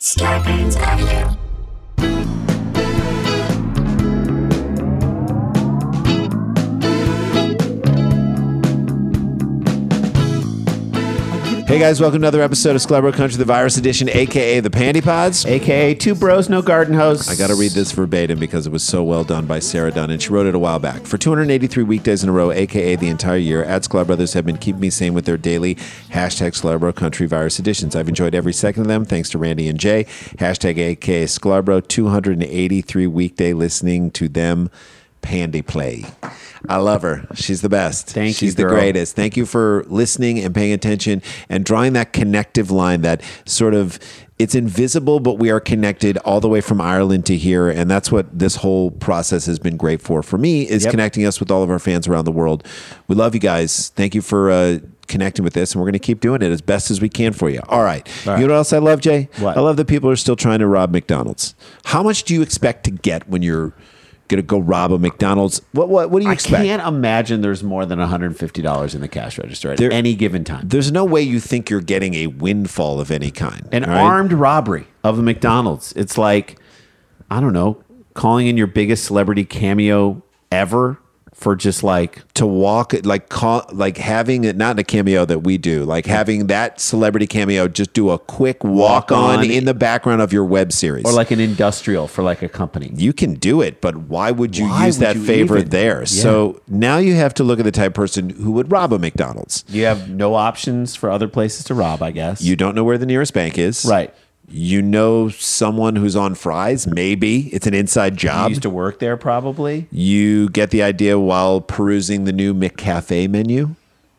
Scarpins Avenue. Hey guys, welcome to another episode of Scarborough Country, the Virus Edition, aka the Pandy Pods. AKA Two Bros, No Garden Hose. I got to read this verbatim because it was so well done by Sarah Dunn, and she wrote it a while back. For 283 weekdays in a row, aka the entire year, at Sklar Brothers have been keeping me sane with their daily hashtag Scarborough Country Virus Editions. I've enjoyed every second of them, thanks to Randy and Jay. Hashtag aka Scarborough, 283 weekday listening to them Pandy play. I love her. She's the best. Thank you, She's the girl. greatest. Thank you for listening and paying attention and drawing that connective line that sort of, it's invisible, but we are connected all the way from Ireland to here. And that's what this whole process has been great for me, is connecting us with all of our fans around the world. We love you guys. Thank you for connecting with this, and we're going to keep doing it as best as we can for you. All right. You know what else I love, Jay? What? I love that people are still trying to rob McDonald's. How much do you expect to get when you're going to go rob a McDonald's? What do you expect? I can't imagine there's more than $150 in the cash register at any given time. There's no way you think you're getting a windfall of any kind. An all right? armed robbery of a McDonald's. It's like, I don't know, calling in your biggest celebrity cameo ever for just like to walk, like having it, not a cameo that we do, like having that celebrity cameo just do a quick walk on in the background of your web series. or like an industrial for like a company. You can do it, but why would you Why use would that you favor even? there? Yeah. So now you have to look at the type of person who would rob a McDonald's. You have no options for other places to rob, I guess. You don't know where the nearest bank is. Right. You know someone who's on fries, maybe. It's an inside You job. used to work there probably. You get the idea while perusing the new McCafe menu.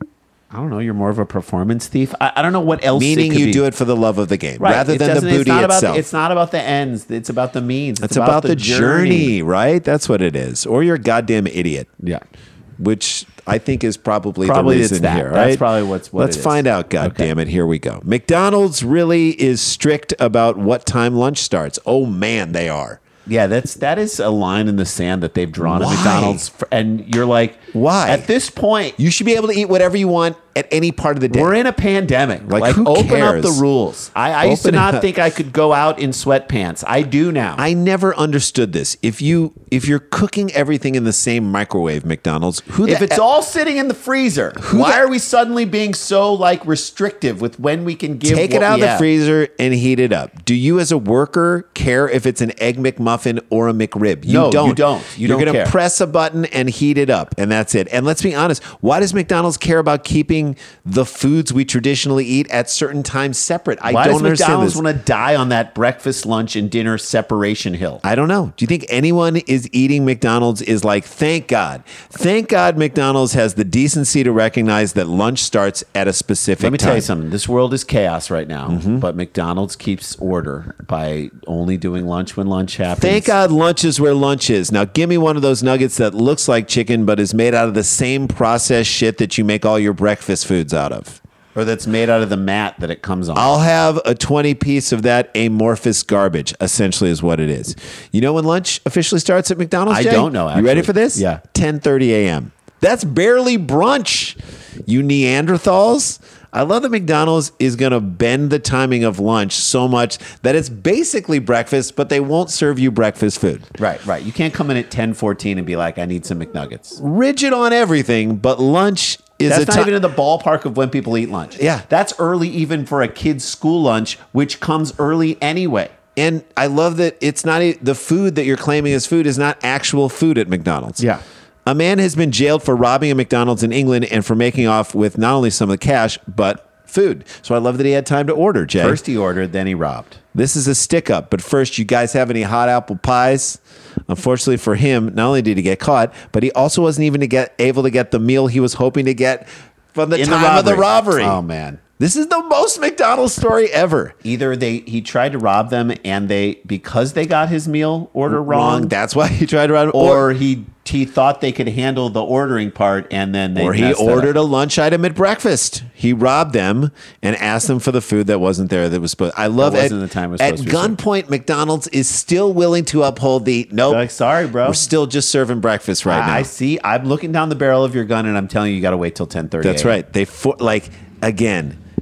I don't know. You're more of a performance thief. I don't know what else. Meaning it could you be. do it for the love of the game, Right. rather It than the doesn't- it's booty not about itself. it's not about the ends. It's about the means. It's about the journey, right? That's what it is. Or you're a goddamn idiot. Yeah. Which I think is probably the Probably it's reason that. here, That's right? probably what Let's it is. find out, God damn it. Here we go. McDonald's really is strict about what time lunch starts. Oh, man, they are. Yeah, that is a line in the sand that they've drawn Why? at McDonald's, and you're like, Why? At this point, You should be able to eat whatever you want at any part of the day. we're in a pandemic. Like, who open cares? up the rules. I used to Open it not up. think I could go out in sweatpants. I do now. I never understood this. If you're cooking everything in the same microwave, McDonald's, if it's all sitting in the freezer, why are we suddenly being so like restrictive with when we can give? take it what out of we the have? freezer and heat it up. Do you, as a worker, care if it's an Egg McMuffin or a McRib? You No, you don't. don't. You You're don't gonna care. press a button and heat it up, and that's it. And let's be honest. Why does McDonald's care about keeping the foods we traditionally eat at certain times separate? I Why don't does understand McDonald's this. want to die on that breakfast, lunch, and dinner separation hill? I don't know. Do you think anyone is eating McDonald's is like, thank God McDonald's has the decency to recognize that lunch starts at a specific Let me time. tell you something. This world is chaos right now, but McDonald's keeps order by only doing lunch when lunch happens. Thank God lunch is where lunch is. Now, give me one of those nuggets that looks like chicken but is made out of the same processed shit that you make all your breakfast foods out of. Or that's made out of the mat that it comes on. I'll have a 20 piece of that amorphous garbage, essentially is what it is. You know when lunch officially starts at McDonald's, I Jay? don't know, You ready actually. for this? Yeah. 10:30 a.m. That's barely brunch, you Neanderthals. I love that McDonald's is going to bend the timing of lunch so much that it's basically breakfast, but they won't serve you breakfast food. Right. You can't come in at 10:14 and be like, I need some McNuggets. Rigid on everything, but lunch is That's a not ti- even in the ballpark of when people eat lunch. Yeah. That's early even for a kid's school lunch, which comes early anyway. And I love that it's not the food that you're claiming as food is not actual food at McDonald's. Yeah. A man has been jailed for robbing a McDonald's in England and for making off with not only some of the cash, but food. So I love that he had time to order, Jay. First he ordered, then he robbed. This is a stick up, but first, you guys have any hot apple pies? Unfortunately for him, not only did he get caught, but he also wasn't even able to get the meal he was hoping to get from the In time of the robbery. Oh, man. This is the most McDonald's story ever. Either he tried to rob them and because they got his meal order wrong, That's why he tried to rob. or he thought they could handle the ordering part and then they Or he messed it up. ordered a lunch item at breakfast. He robbed them and asked them for the food that wasn't there that was supposed. I love it. wasn't the time it was At supposed to be served. gunpoint, McDonald's is still willing to uphold the nope. They're like, sorry, bro. We're still just serving breakfast right now. I see. I'm looking down the barrel of your gun and I'm telling you, you got to wait till 10:30. That's right. Again.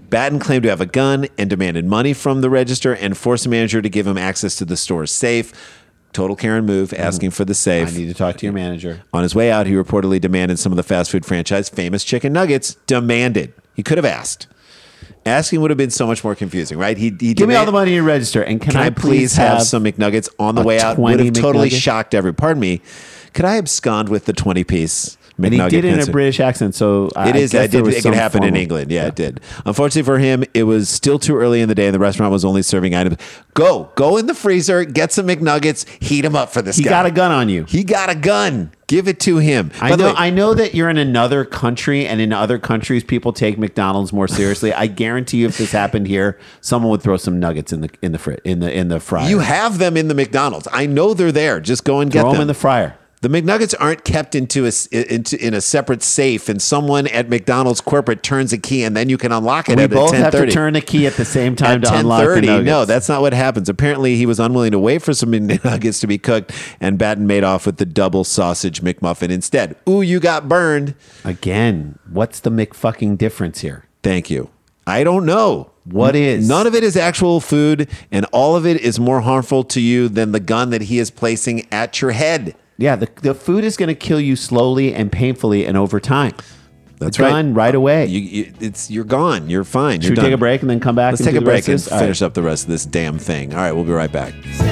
Batten claimed to have a gun and demanded money from the register and forced the manager to give him access to the store's safe. Total Karen move, asking for the safe. I need to talk to your manager. On his way out, he reportedly demanded some of the fast food franchise famous chicken nuggets. Demanded. He could have asked. Asking would have been so much more confusing, right? He Give me all the money in your register, and can I please have some McNuggets on the way out? Would have totally McNugget? shocked Pardon me. Could I abscond with the 20-piece McNugget? And he did it in a pencil? British accent, so It is. guess there was It could some happen in form of- England. Yeah, it did. Unfortunately for him, it was still too early in the day, and the restaurant was only serving items. Go in the freezer, get some McNuggets, heat them up for this He guy. got a gun on you. He got a gun. Give it to him. By the way, I know that you're in another country, and in other countries, people take McDonald's more seriously. I guarantee you, if this happened here, someone would throw some nuggets in the fryer. you have them in the McDonald's. I know they're there. Just go and get throw them them in the fryer. The McNuggets aren't kept in a separate safe, and someone at McDonald's corporate turns a key, and then you can unlock it We at both 10:30. have to turn the key at the same time At to unlock the 10:30, nuggets. no, that's not what happens. Apparently, he was unwilling to wait for some nuggets to be cooked, and Batten made off with the double sausage McMuffin instead. Ooh, you got burned. Again, what's the McFucking difference here? Thank you. I don't know. What is? None of it is actual food, and all of it is more harmful to you than the gun that he is placing at your head. Yeah, the food is going to kill you slowly and painfully and over time. That's Done right away. You're gone. You're fine. Should You're we done. take a break and then come back? Let's and take do a the break rest of and this? All finish right. up the rest of this damn thing. All right, we'll be right back.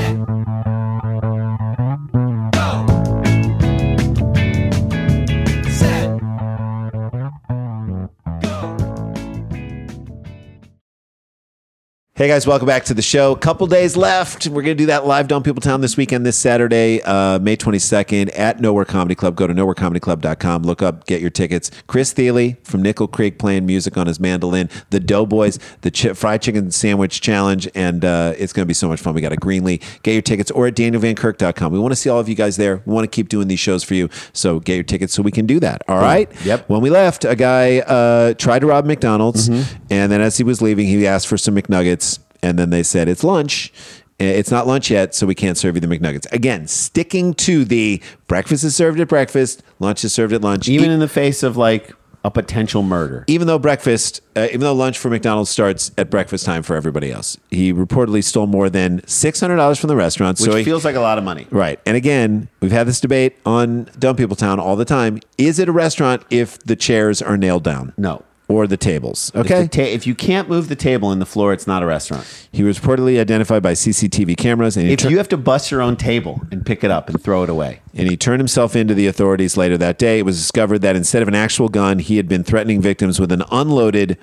Hey guys, welcome back to the show. Couple days left. We're going to do that live Dumb People Town this weekend, this Saturday, May 22nd at Nowhere Comedy Club. Go to nowherecomedyclub.com. Look up, get your tickets. Chris Thiele from Nickel Creek playing music on his mandolin. The Doughboys, the fried chicken sandwich challenge, and it's going to be so much fun. We got a Greenlee. Get your tickets or at danielvankirk.com. We want to see all of you guys there. We want to keep doing these shows for you, so get your tickets so we can do that. All right? Yep. When we left, a guy tried to rob McDonald's, and then as he was leaving, he asked for some McNuggets. And then they said, it's lunch. It's not lunch yet, so we can't serve you the McNuggets. Again, sticking to the breakfast is served at breakfast, lunch is served at lunch. Even in the face of like a potential murder. Even though lunch for McDonald's starts at breakfast time for everybody else. He reportedly stole more than $600 from the restaurant. Which feels like a lot of money. Right. And again, we've had this debate on Dumb People Town all the time. Is it a restaurant if the chairs are nailed down? No. Or the tables. Okay. If you can't move the table and the floor, it's not a restaurant. He was reportedly identified by CCTV cameras. And If you have to bust your own table and pick it up and throw it away. And he turned himself into the authorities later that day. It was discovered that instead of an actual gun, he had been threatening victims with an unloaded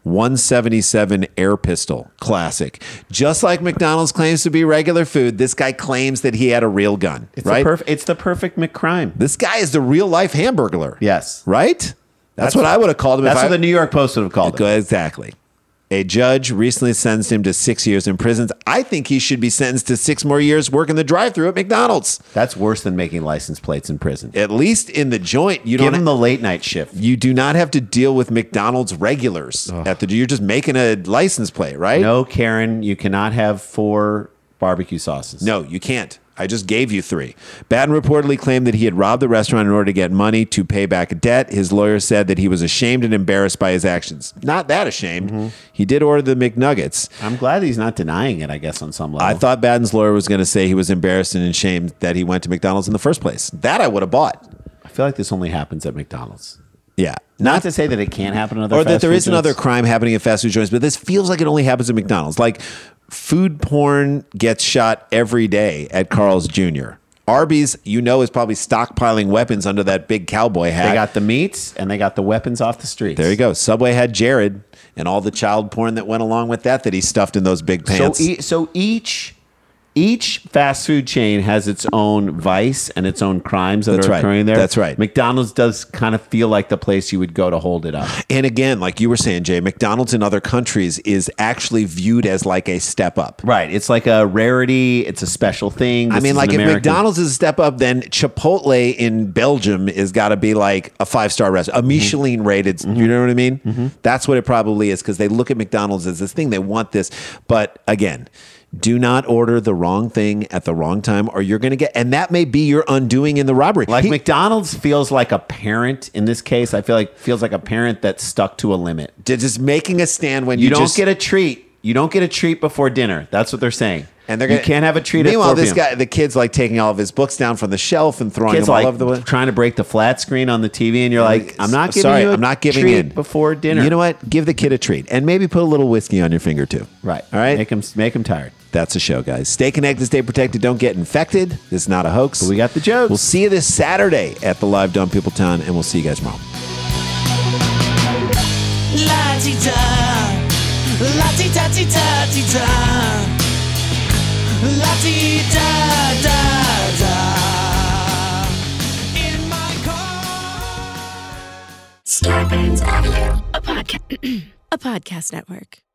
177 air pistol. Classic. Just like McDonald's claims to be regular food, this guy claims that he had a real gun. It's right? it's the perfect McCrime. This guy is the real life Hamburglar. Yes. Right? That's what I would have called him. That's what the New York Post would have called it. Exactly. A judge recently sentenced him to 6 years in prison. I think he should be sentenced to 6 more years working the drive-thru at McDonald's. That's worse than making license plates in prison. At least in the joint, you Give don't him the late night shift. You do not have to deal with McDonald's regulars. You're just making a license plate, right? No, Karen, you cannot have 4 barbecue sauces. No, you can't. I just gave you 3. Batten reportedly claimed that he had robbed the restaurant in order to get money to pay back a debt. His lawyer said that he was ashamed and embarrassed by his actions. Not that ashamed. He did order the McNuggets. I'm glad he's not denying it, I guess, on some level. I thought Batten's lawyer was going to say he was embarrassed and ashamed that he went to McDonald's in the first place. That I would have bought. I feel like this only happens at McDonald's. Yeah. Not to say that it can't happen at other or that fast there food is another joints. crime happening at fast food joints, but this feels like it only happens at McDonald's. Like food porn gets shot every day at Carl's Jr. Arby's, is probably stockpiling weapons under that big cowboy hat. They got the meats and they got the weapons off the streets. There you go. Subway had Jared and all the child porn that went along with that he stuffed in those big pants. So each fast food chain has its own vice and its own crimes that That's are right. occurring there. That's right. McDonald's does kind of feel like the place you would go to hold it up. And again, like you were saying, Jay, McDonald's in other countries is actually viewed as like a step up. Right. It's like a rarity. It's a special thing. I This mean, is like an if American- McDonald's is a step up, then Chipotle in Belgium is got to be like a 5-star restaurant, a Michelin rated. You know what I mean? That's what it probably is because they look at McDonald's as this thing. They want this. But again, Do not order the wrong thing at the wrong time, or you're going to get, and that may be your undoing in the robbery. Like McDonald's feels like a parent in this case. I feel like feels like a parent that's stuck to a limit. Just making a stand when You don't get a treat. You don't get a treat before dinner. That's what they're saying. And they're you can't have a treat. Meanwhile, at 4 this p.m. guy, the kid's like taking all of his books down from the shelf and throwing Kids them all like over the. trying to break the flat screen on the TV, and you're like, I'm not giving you a treat in before dinner. You know what? Give the kid a treat, and maybe put a little whiskey on your finger too. Right. All right. Make him tired. That's the show, guys. Stay connected, stay protected. Don't get infected. This is not a hoax. But we got the jokes. We'll see you this Saturday at the Live Dumb People Town, and we'll see you guys tomorrow. La-ti-da, la-ti-da-ti-da-ti-da. La-ti-da-da-da. In my car. Starburns Audio, a podcast network.